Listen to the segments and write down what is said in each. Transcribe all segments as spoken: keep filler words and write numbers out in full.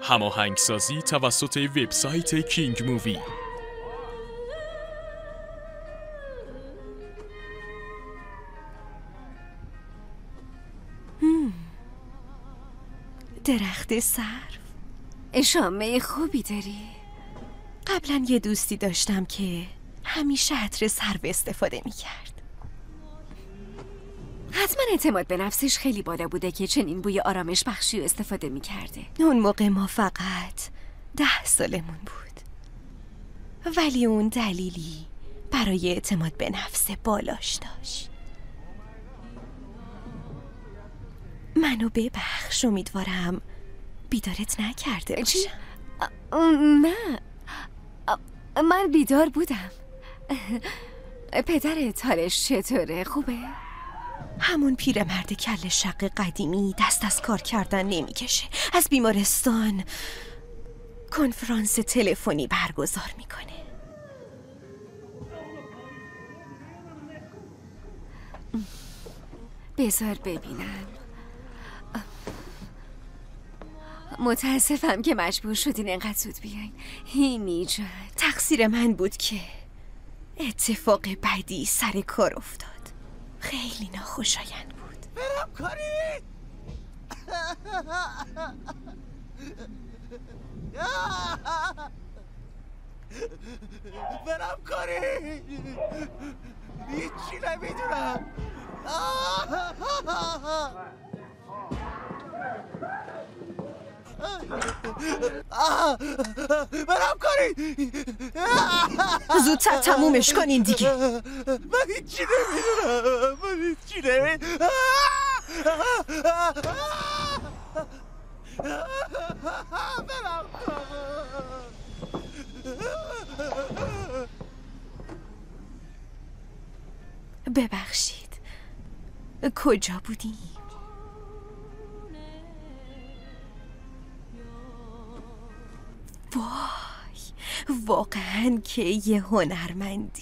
هماهنگسازی توسط وبسایت کینگ مووی. درخت سرو، شامه خوبی داری؟ قبلا یه دوستی داشتم که همیشه عطر سرو استفاده میکرد. حتما اعتماد به نفسش خیلی بالا بوده که چنین بوی آرامش بخشی استفاده میکرده. اون موقع ما فقط ده سالمون بود، ولی اون دلیلی برای اعتماد به نفس بالاش داشت. منو ببخش، امیدوارم بیدارت نکرده باشم. نه، من بیدار بودم. پدرت حالش چطوره؟ خوبه؟ همون پیرمرد کله شق قدیمی دست از کار کردن نمیکشه. از بیمارستان کنفرانس تلفنی برگزار میکنه. بذار ببینم. متاسفم که مجبور شدین انقدر زود بیاین. هیمی جان، تقصیر من بود که اتفاق بدی سر کار افتاد. خیلی ناخوشایند بود. برم کاری؟ برم کاری؟ هیچی نمیدونم. برم کاری؟ زودتر تمومش کنین دیگه. من هیچی نمیدونم. من هیچی نمیدونم. برم ببخشید، کجا بودیم؟ وای، واقعا که یه هنرمندی.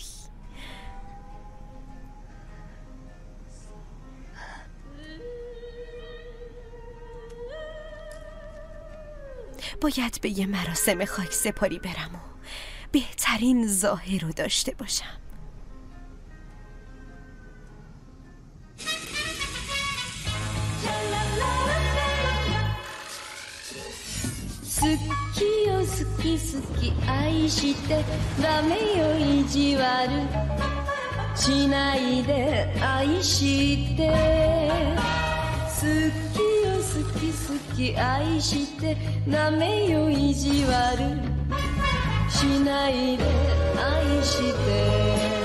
باید به یه مراسم خاک سپاری برم و بهترین ظاهر رو داشته باشم. سکی و سکی سکی آیشیته دامهよ意地悪しないで愛して好きよ好き好き愛してダメよ意地悪しないで愛して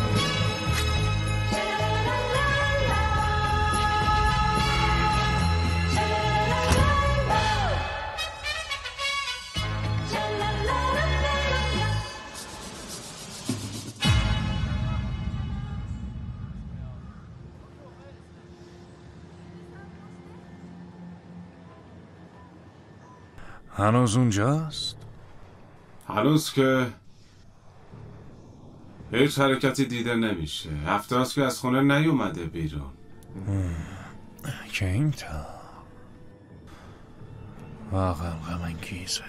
هنوز اونجاست؟ هنوز که هیچ حرکتی دیده نمیشه. هفته هاست که از خونه نیومده بیرون. که این تا واقعا غم‌انگیزه.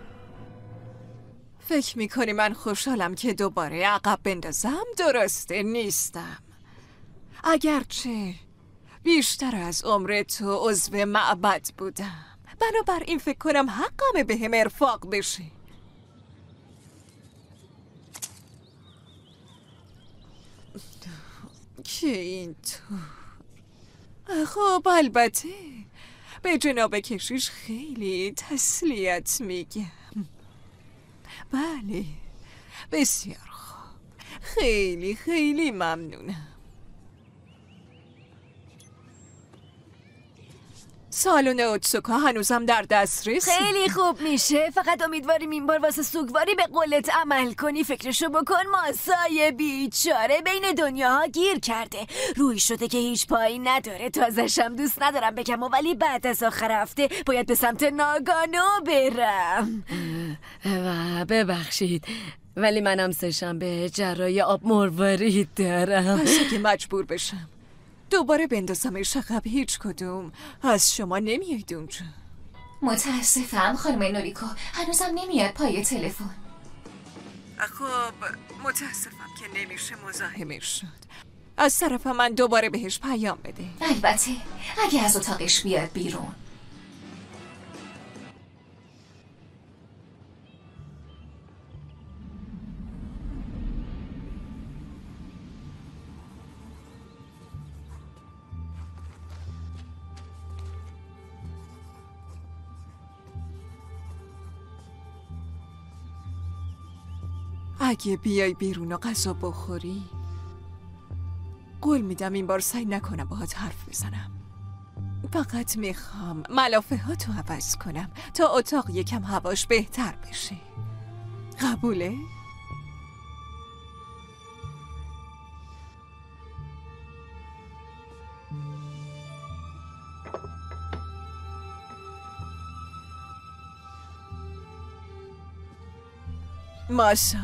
فکر میکنی من خوشحالم که دوباره عقب بندازم؟ درسته نیستم. اگرچه بیشتر از عمر تو عضو معبد بودم، بنابراین فکر کنم حقمه به هم ارفاق بشه. که اینطور. خب البته به جناب کشیش خیلی تسلیت میگم. بله، بسیار خوب. خیلی خیلی ممنونم. سالن اوتسوکا هنوزم در دسترس؟ خیلی خوب میشه. فقط امیدواریم این بار واسه سوگواری به قولت عمل کنی. فکرشو بکن، ماسای بیچاره بین دنیاها گیر کرده. روی شده که هیچ پایی نداره. تازشم دوست ندارم بگم، ولی بعد از آخر هفته باید به سمت ناگانو برم. و ببخشید، ولی منم سه‌شنبه جرای آب مروارید دارم. پس که مجبور بشم دوباره بندازمش عقب، هیچ کدوم از شما نمیایید اونجا. متاسفم خانم نوریکو، هنوزم نمیاد پای تلفن. خب متاسفم که نمیشه مزاحمش شد. از طرف من دوباره بهش پیام بده. البته اگه از اتاقش بیاد بیرون. اگه بیای بیرون و غذا بخوری قول میدم این بار سعی نکنم باهات حرف بزنم. فقط میخوام ملافه ها تو عوض کنم تا اتاق یکم هواش بهتر بشه. قبوله؟ ماشا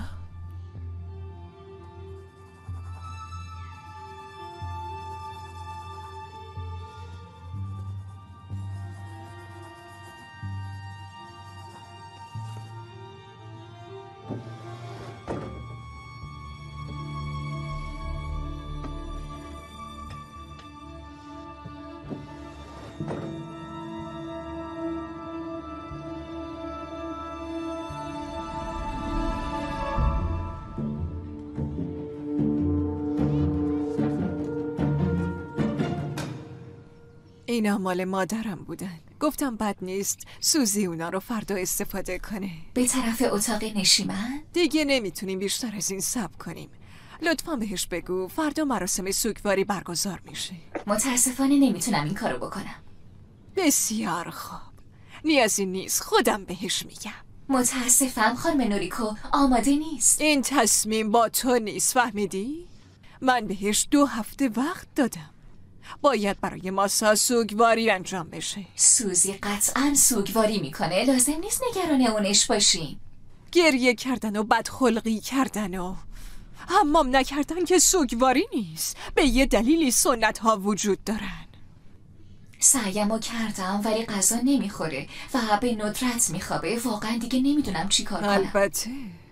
اینا مال مادرم بودن. گفتم بد نیست سوزی اونا رو فردا استفاده کنه. به طرف اتاق نشیمن؟ دیگه نمیتونیم بیشتر از این صبر کنیم. لطفا بهش بگو فردا مراسم سوگواری برگزار میشه. متاسفانه نمیتونم این کارو بکنم. بسیار خوب، نیازی نیست، خودم بهش میگم. متاسفم خانم نوریکو، آماده نیست. این تصمیم با تو نیست، فهمیدی؟ من بهش دو هفته وقت دادم. باید برای ماسا سوگواری انجام بشه. سوزی قطعا سوگواری میکنه، لازم نیست نگران اونش باشین. گریه کردن و بدخلقی کردن و حمام نکردن که سوگواری نیست. به یه دلیلی سنت ها وجود دارن. سعیمو کردم ولی غذا نمیخوره و به ندرت میخوابه. واقعا دیگه نمیدونم چی کار کنم. البته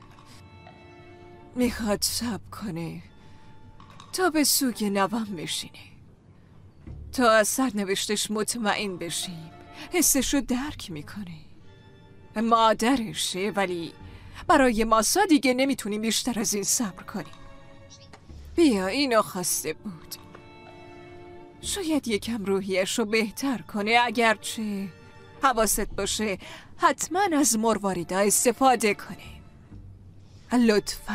میخواد صبر کنه تا به سوگ نوام بشینه، تا از سرنوشتش مطمئن بشیم. حسشو درک میکنه، مادرشه، ولی برای ماسا دیگه نمیتونیم بیشتر از این صبر کنیم. بیا اینو خواسته بود. شاید یکم روحیشو بهتر کنه. اگرچه حواست باشه حتما از مرواریدا استفاده کنه. لطفا.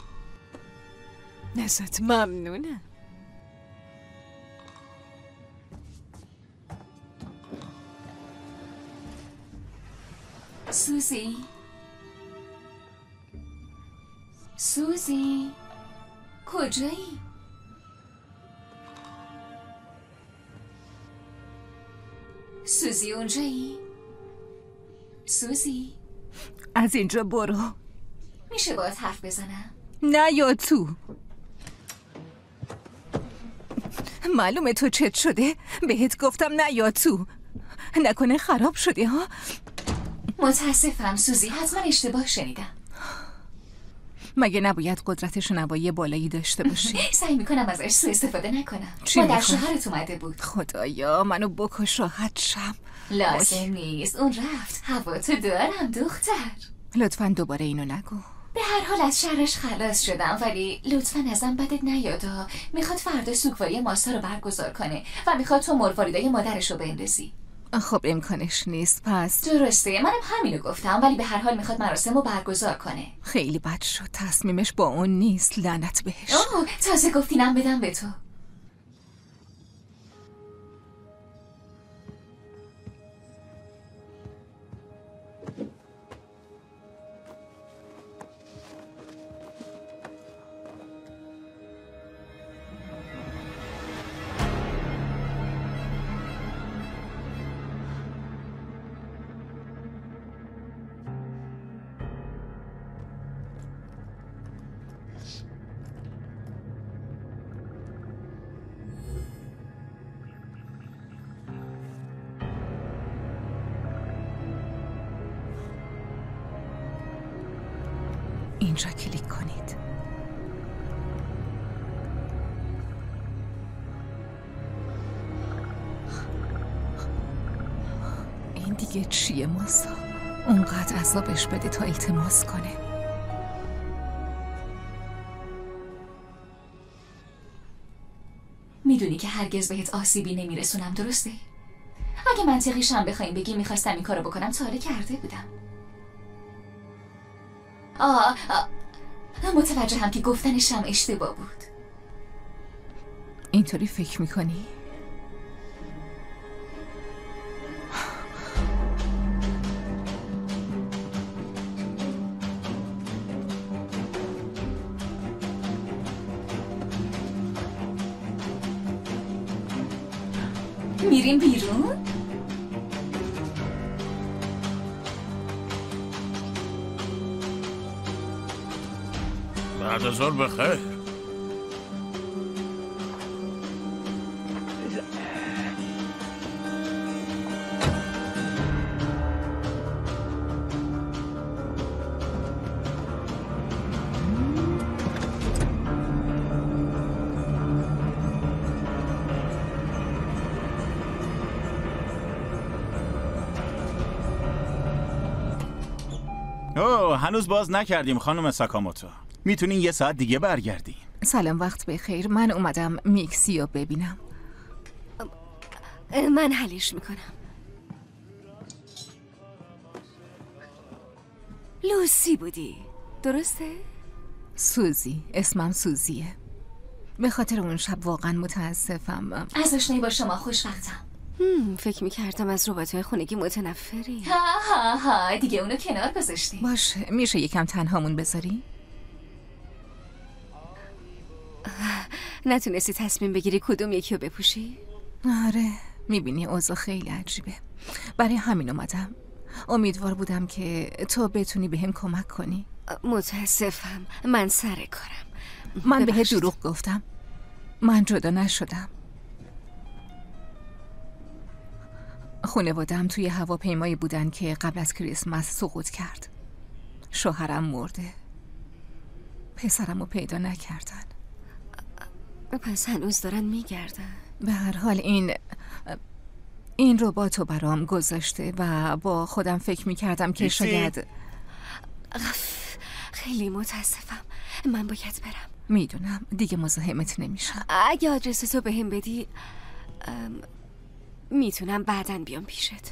ازت ممنونم. سوزی سوزی کجایی؟ سوزی اونجایی؟ سوزی از اینجا برو. میشه باید حرف بزنم؟ نه یا تو معلومه تو چت شده. بهت گفتم نه یا تو. نکنه خراب شدی ها. متاسفم سوزی، حتما اشتباه شنیدم. مگه نباید قدرت شنوایی بالایی داشته باشی؟ سعی میکنم ازش سوء استفاده نکنم. چی مادر می‌کنی؟ شوهرت اومده بود. خدایا منو بکش راحت شم. لازم نیست، اون رفت. هوا تو دارم دختر. لطفا دوباره اینو نگو. به هر حال از شرش خلاص شدم، ولی لطفا ازم بدت نیادا. میخواد فردا سوگواری ماسا رو برگزار کنه و میخواد تو مرواریدای مادرش رو بندازی. خب امکانش نیست. پس درسته، منم همینو گفتم، ولی به هر حال میخواد مراسم رو برگزار کنه. خیلی بد شد. تصمیمش با اون نیست. لعنت بهش. اوه تازه گفتینم بدم به تو. اینجا کلیک کنید. این دیگه چیه ماسا؟ اونقدر عذابش بده تا التماس کنه. میدونی که هرگز بهت آسیبی نمیرسونم، درسته؟ اگه منطقیش هم بخوایم بگی میخواستم این کارو بکنم تا حالا کرده بودم. آه, آه متوجهم که گفتنشم اشتباه بود. اینطوری فکر میکنی؟ میریم بیرون؟ بعد از ظهر بخیر. اوه هنوز باز نکردیم خانم ساکاموتو. میتونین یه ساعت دیگه برگردیم. سلام، وقت بخیر. من اومدم میکسی رو ببینم. من حلش میکنم. لوسی بودی، درسته؟ سوزی، اسمم سوزیه. به خاطر اون شب واقعا متاسفم. از آشنایی با شما خوشوقتم. فکر میکردم از ربات‌های خونگی متنفری. ها ها ها دیگه اونو کنار گذاشتی. باشه، میشه یکم تنهامون بذاری؟ نتونستی تصمیم بگیری کدوم یکی رو بپوشی؟ آره، میبینی اوضاع خیلی عجیبه. برای همین اومدم. امیدوار بودم که تو بتونی بهم کمک کنی. متاسفم، من سر کارم. من بهت دروغ گفتم. من جدا نشدم. خانواده‌ام توی هواپیمایی بودن که قبل از کریسمس سقوط کرد. شوهرم مرده. پسرمو پیدا نکردن. پس هنوز دارن میگردن. به هر حال این این رباتو برام گذاشته و با خودم فکر میکردم که شاید. خیلی متاسفم، من باید برم. میدونم، دیگه مزاحمت نمیشم. اگه آدرس تو بهم بدی میتونم بعدن بیام پیشت.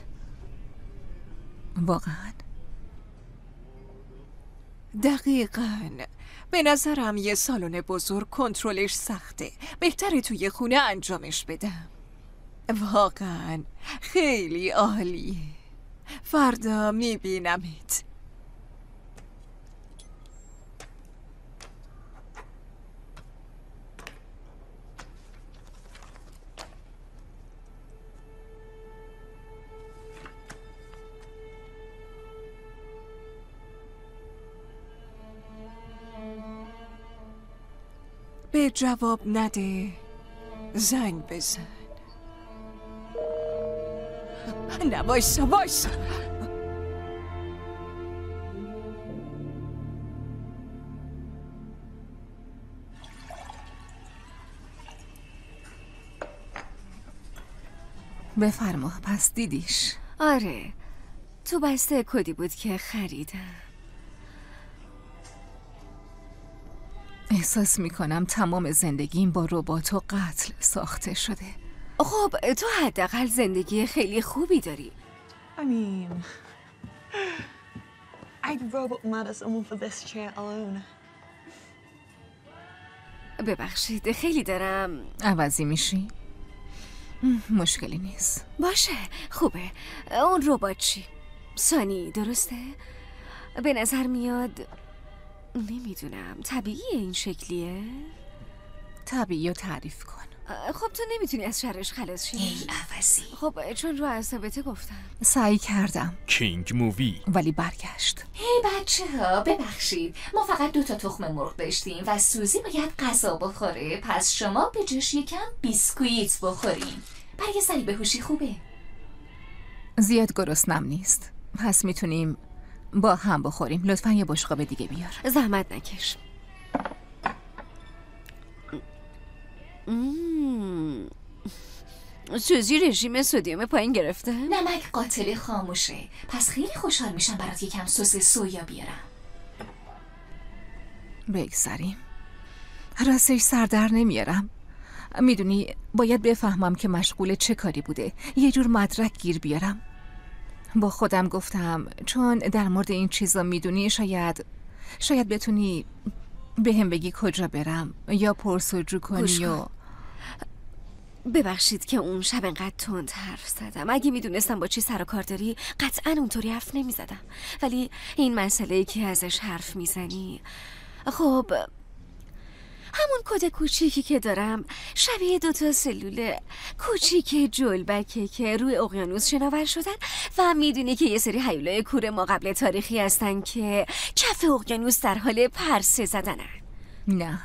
واقعا؟ دقیقاً. به نظرم یه سالن بزرگ کنترلش سخته. بهتره توی خونه انجامش بدم. واقعاً خیلی عالیه. فردا میبینمت. به جواب نده، زنگ بزن. نه وایسا وایسا. بفرما. پس دیدیش؟ آره، تو بسته کدی بود که خریدم. احساس میکنم تمام زندگیم با ربات و قتل ساخته شده. خب تو حداقل زندگی خیلی خوبی داری. I mean, I'd robot murder someone for this chair alone. ببخشید خیلی دارم. عوضی میشی؟ مشکلی نیست. باشه، خوبه. اون ربات چی؟ سانی، درسته؟ به نظر میاد نمیدونم، طبیعیه این شکلیه؟ طبیعی رو تعریف کن. خب تو نمیتونی از شرش خلاص شی؟ ای عوضی. خب چون رو اعصابته گفتم. سعی کردم کینگ مووی. ولی برگشت. هی بچه ها ببخشید، ما فقط دو تا تخم مرغ داشتیم و سوزی باید غذا بخوره، پس شما به جاش یکم بیسکویت بخورین. برای سری به هوشی خوبه. زیاد گرسنم نیست، پس میتونیم با هم بخوریم. لطفاً یه بشقاب دیگه بیار. زحمت نکش. مم. سوزی رژیم سدیم پایین گرفته؟ نمک قاتل خاموشه. پس خیلی خوشحال میشم برات یکم سس سویا بیارم. بگذاریم. راستش سر در نمیارم. میدونی باید بفهمم که مشغول چه کاری بوده. یه جور مدرک گیر بیارم. با خودم گفتم چون در مورد این چیزا میدونی شاید شاید بتونی به هم بگی کجا برم یا پرسجو کنی و ببخشید که اون شب انقدر تند حرف زدم. اگه میدونستم با چی سر و کار داری قطعا اونطوری حرف نمیزدم. ولی این مسئله‌ای که ازش حرف میزنی، خب همون کد کوچیکی که دارم شبیه دوتا سلول کوچیک جلبکه که روی اقیانوس شناور شدن و میدونی که یه سری هیولای کور ما قبل تاریخی هستن که کف اقیانوس در حال پرسه زدنن. نه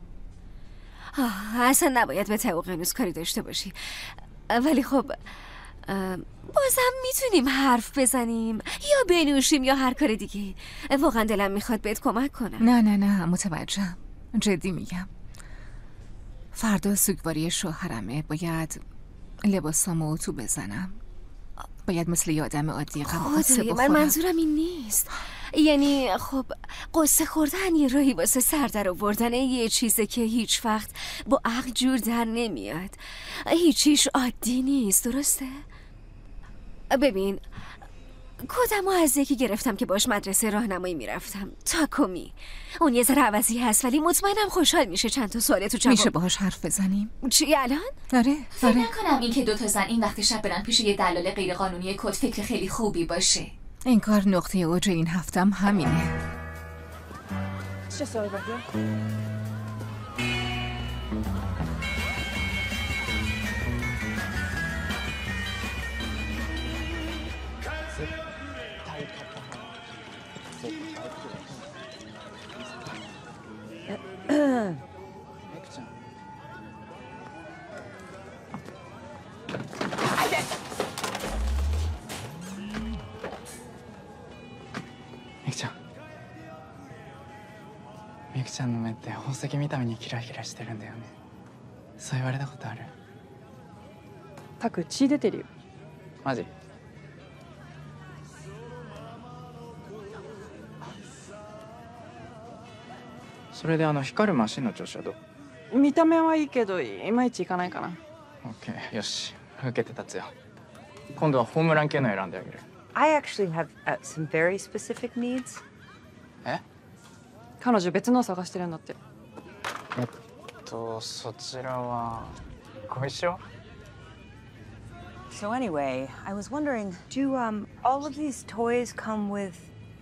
آه، اصلا نباید به ته اقیانوس کاری داشته باشی. ولی خب بازم میتونیم حرف بزنیم یا بنوشیم یا هر کار دیگه. واقعا دلم میخواد بهت کمک کنم. نه نه نه متوجهم. جدی میگم. فردا سوگواری شوهرمه. باید لباسامو تو بزنم. باید مثل یه آدم عادی قصه بخورم. من منظورم این نیست. یعنی خب قصه خوردن یه راهی واسه سر در آوردن یه چیزه که هیچ وقت با عقل جور در نمیاد. هیچیش عادی نیست، درسته؟ ببین کدمو از یکی گرفتم که باش مدرسه راهنمایی میرفتم، تاکومی. اون یه ذره عوضی هست ولی مطمئنم خوشحال میشه چند تا سوال تو جواب. میشه باهاش حرف بزنیم؟ چی الان؟ آره فکر نکنم این که دو تا زن این وقت شب برن پیش یه دلال غیرقانونی کد فکر خیلی خوبی باشه. این کار نقطه اوج این هفتم همینه. It's just over here. みくちゃんみくちゃんの目って宝石みたいにキラキラしてるんだよね。そう言われたことある？ タク血出てるよ。 マジ？それであの光るマシンの調子はどう？ 見た目はいいけどいまいちいかないかな。 オッケー、よし、受けて立つよ。今度はホームラン系の選んであげる。 I actually have uh, some very specific needs. え？ 彼女別の探してるんだって。 えっとそちらはご一緒？ So anyway, I was wondering, do um all of these toys come with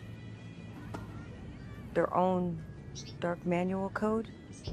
their own dark manual code?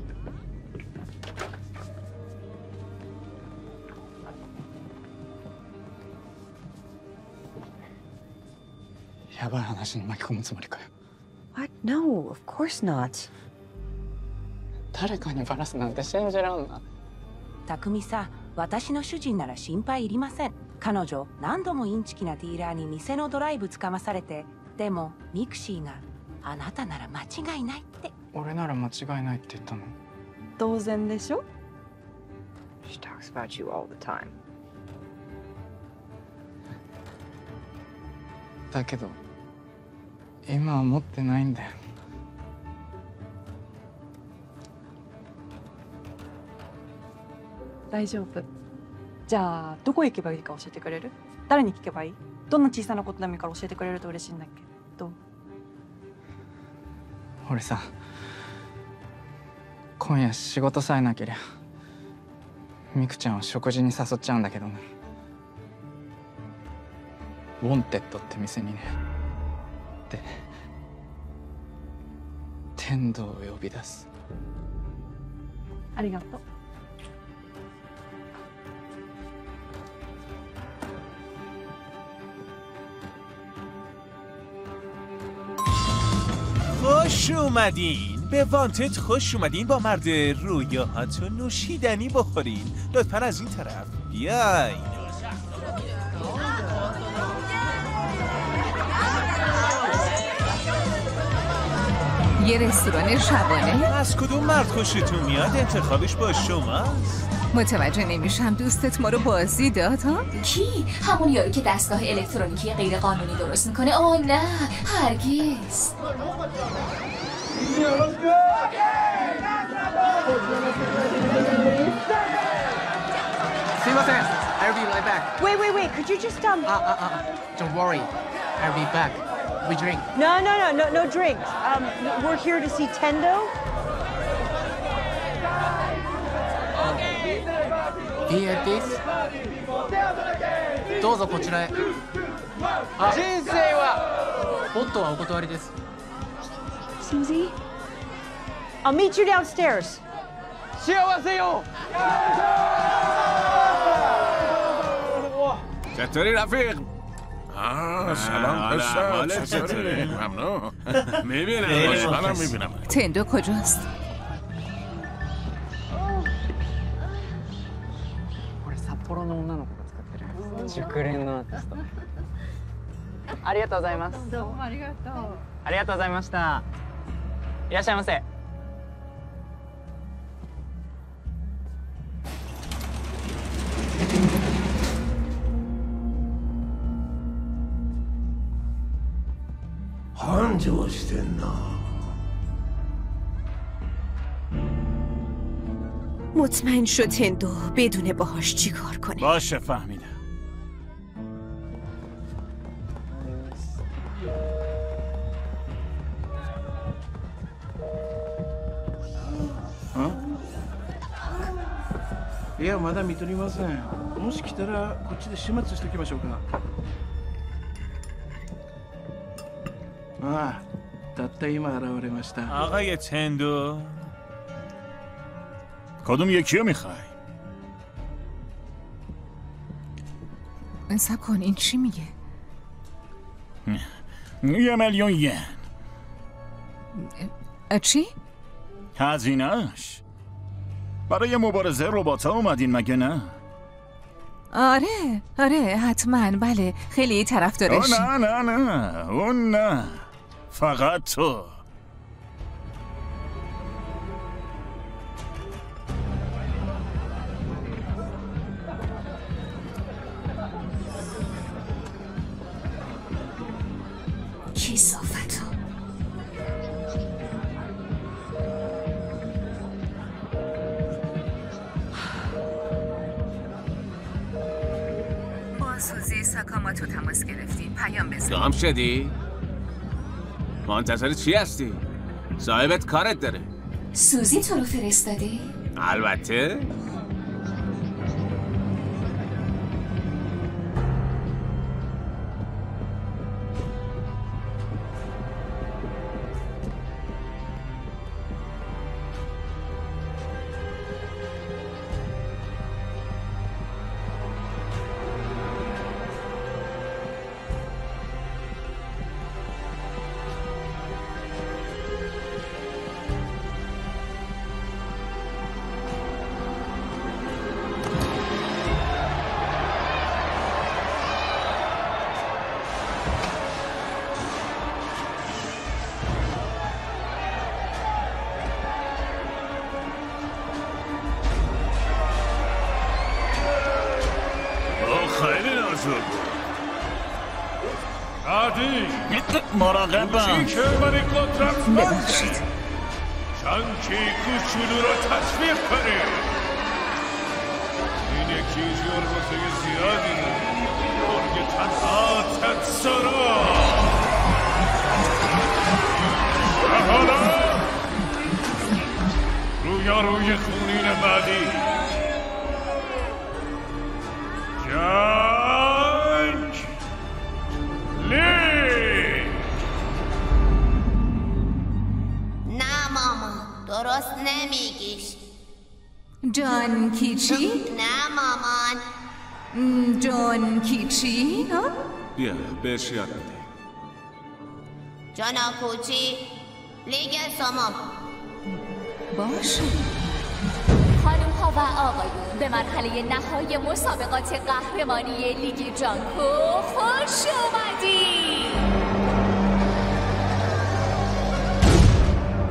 やばい話に巻き込むつもりかよ。 What? No, of course not. 誰かにバラすなんて信じらんな。 匠さ、私の主人なら心配いりません。彼女何度もインチキなディーラーに偽のドライブつかまされて、でもミクシーがあなたなら間違いないって。 俺なら間違いないって言ったの。 当然でしょ。 She talks about you all the time. だけど今は持ってないんだよ。 大丈夫。じゃあどこ行けばいいか教えてくれる？誰に聞けばいい？どんな小さなことでもいいから教えてくれると嬉しいんだけど。 俺さ、今夜仕事さえなけりゃミクちゃんを食事に誘っちゃうんだけどね。ウォンテッドって店にね。で天道を呼び出す。 ありがとう。 خوش اومدین به وانتد. خوش اومدین. با مرد رویاهاتون نوشیدنی بخورین. لطفا از این طرف بیاین. یه رستوران شبانه؟ از کدوم مرد خوشتون میاد؟ انتخابش با شماست. متوجه نمیشم دوستت ما رو بازی داد ها؟ کی؟ همون یارو که دستگاه الکترونیکی غیر قانونی درست میکنه؟ اوه نه هرگز. Sumimasen, I'll be right back. Wait, wait, wait. Could you just um? Uh, uh, uh. Don't worry, I'll be back. We drink. No, no, no, no, no drinks. Um, we're here to see Tendo. Hear this? どうぞこちらへ。あ、人生はポットはお断りです。 Susie, I'll meet you downstairs. 幸せよ. چطوری رفیق؟ آه سلام پسر چطوری؟ ممنون. میبینم خوشحالم میبینم. تندو کجاست؟ これ札幌の女の子が使ってる熟練のアーティスト。ありがとうございます。どうもありがとう。ありがとうございました。いらっしゃいませ。 繁盛してんな。 مطمئن شد تندو بدون باهاش چی کار کنه. باشه فهمیدم. ها؟ いやまだ見とりません。もし来たらこっちで始末しておきましょうか。ああ、たった今現れました。 آقای تندو کدوم یکی رو میخوای؟ انصب کن این چی میگه؟ یه میلیون ین. چی؟ هزینه‌اش. برای مبارزه ربات‌ها اومدین مگه نه؟ آره آره حتما بله خیلی طرفدارش. نه نه نه اون نه فقط تو. کثافتو. با سوزی ساکاماتو تماس گرفتیم. پیام بزن. گام شدی؟ منتظر چی هستی؟ صاحبت کارت داره. سوزی تو رو فرستاده؟ البته. مراقبم. ببخشید. چانکی کوچولو رو تشویق کنی. این یکی جرمزه زیادی برگ تنها تدسارا. و حالا رویاروی خونین بعدی جنگ لیگ. نه ماما درست نمیگیش. جان کیچی؟ نه مامان. جان کیچی؟ ها؟ بیا بهش یاد بده. جانا کوچی لیگ سومو. باشه. خانم ها و آقایون به مرحله نهایی مسابقات قهرمانی لیگ جانکو خوش اومدید.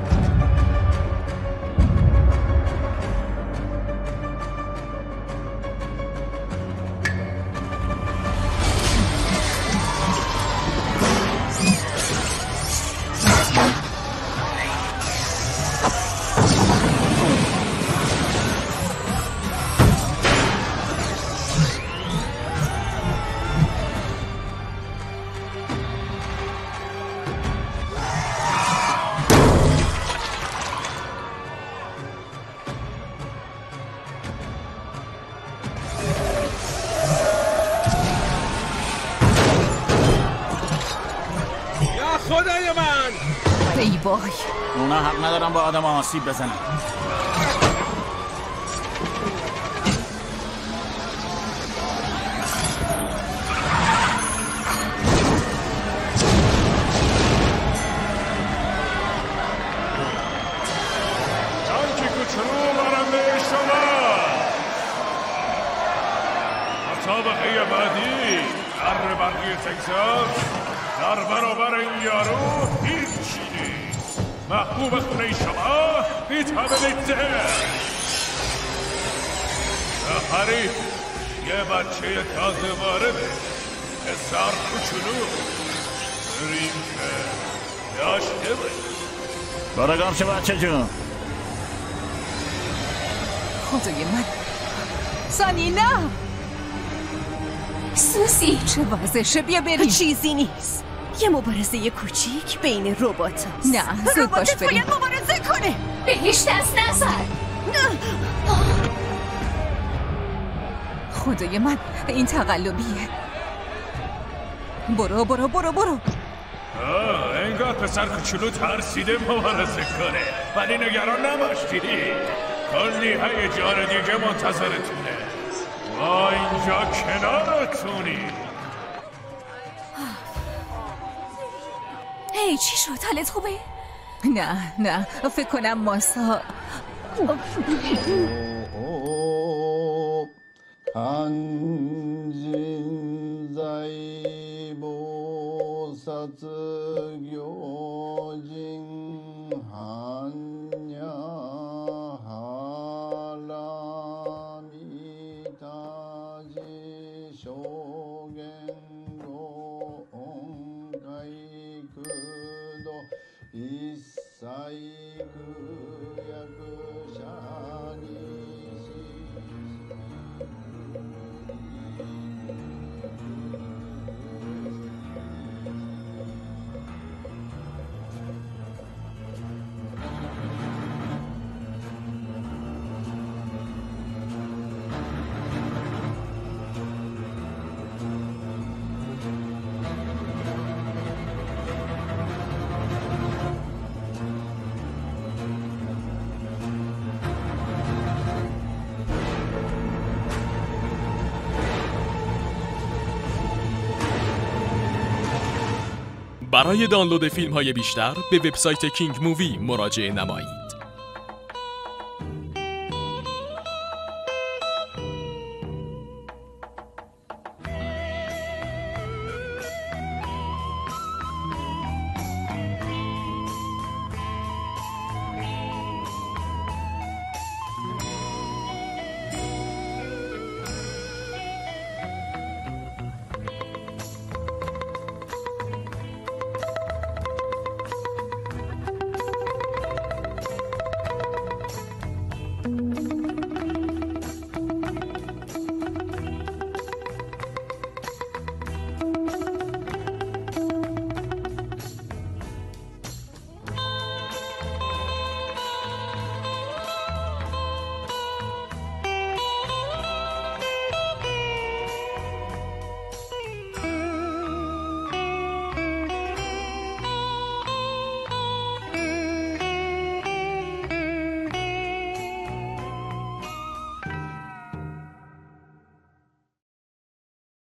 خدای من. ای وای، اونا حق ندارن با آدم آسیب بزنن. تانکی کوچولو برنده شما. مسابقه بعدی در برقی تگزاس در برابر این یارو هیچی نیست. محبوب خونه شما ویتامین ده. حریف یه بچه تازه وارده، پسر کوچولو. بریم که داشته باشیم. برگام چه بچه جون. خدای من، سانی نه. سوسی، چه وضعشه؟ بیا بریم. چیزی نیست، یه مبارزه کوچیک بین ربات هست. نه، زود باش بریم. باید مبارزه کنه. بهش دست نزن. خدای من، این تقلبیه. برو برو برو برو. آه، انگار پسر کوچولو ترسیده مبارزه کنه، ولی نگران نباشید، کلی هیجان دیگه منتظرتونه. ما اینجا کنارتونیم. هی چی شد؟ حالت خوبه؟ نه نه، فکر کنم ماسا برای دانلود فیلم های بیشتر به وبسایت کینگ مووی مراجعه نمایید.